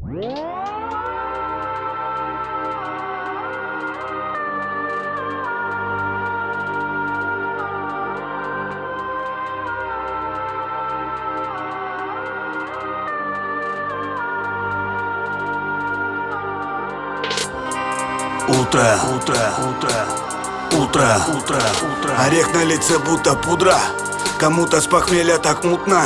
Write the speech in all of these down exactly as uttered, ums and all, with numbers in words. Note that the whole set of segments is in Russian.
Утро, утро, утро, утро, утро, утро. Орех на лице будто пудра, кому-то с похмелья так мутно.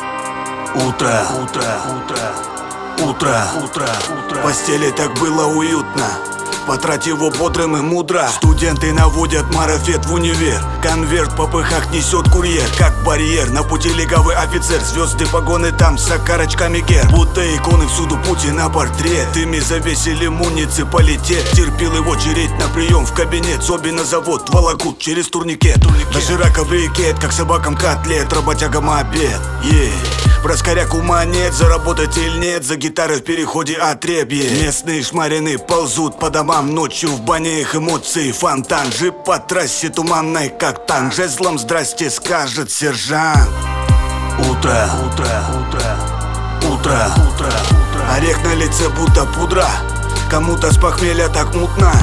Утро, утро, утро, утро, утро, утро. В постели так было уютно, потрать его бодрым и мудро. Студенты наводят марафет в универ, конверт по пыхах несет курьер. Как барьер, на пути легавый офицер, звезды погоны там с окорочками гер. Будто иконы всюду Путин на портрет, ими завесили муниципалитет. Терпилы в очередь на прием в кабинет, Соби на завод волокут через турникет. Даже раковый кет, как собакам котлет, работягам обед. Yeah. Браскаряк ума нет, заработать или нет, за гитарой в переходе отребье. Местные шмарины ползут по домам, ночью в бане их эмоций фонтан. Джип по трассе туманной, как танк, жезлом здрасте скажет сержант. Утро, утро, утро, утро, утро, утро. Орех на лице будто пудра, кому-то с похмелья так мутно.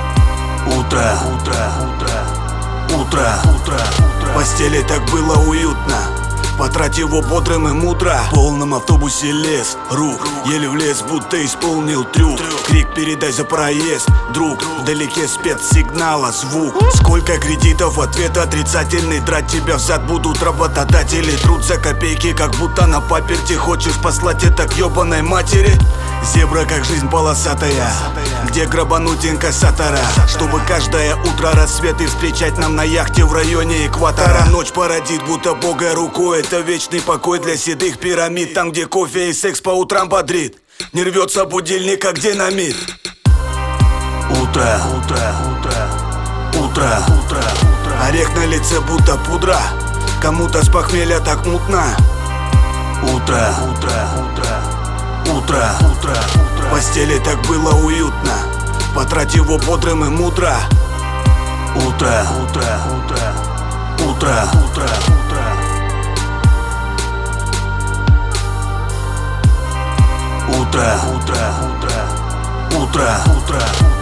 Утро, утро, утро, утро, утро, утро. В постели так было уютно, потрать его бодрым и мудро. В полном автобусе лес, рук, еле влез, будто исполнил трюк. Крик передай за проезд, друг, вдалеке спецсигнала звук. Сколько кредитов, ответ отрицательный, драть тебя взад будут работодатели. Труд за копейки, как будто на паперти, хочешь послать это к ебаной матери. Зебра, как жизнь полосатая, где грабануть инкассатора, чтобы каждое утро рассветы встречать нам на яхте в районе экватора. Ночь породит будто бога рукой, это вечный покой для седых пирамид. Там, где кофе и секс по утрам бодрит, не рвется будильник, как динамит. Утро, утро, утро, утро, утро, утро. Орех на лице будто пудра, кому-то с похмелья так мутно. Утро, утро, утро, утро, утро, утро. В постели так было уютно, потрать его бодрым и мудро. Утро, утро, утро, утро, утро, утро. Утро, утро, утро, утро, утро, утро.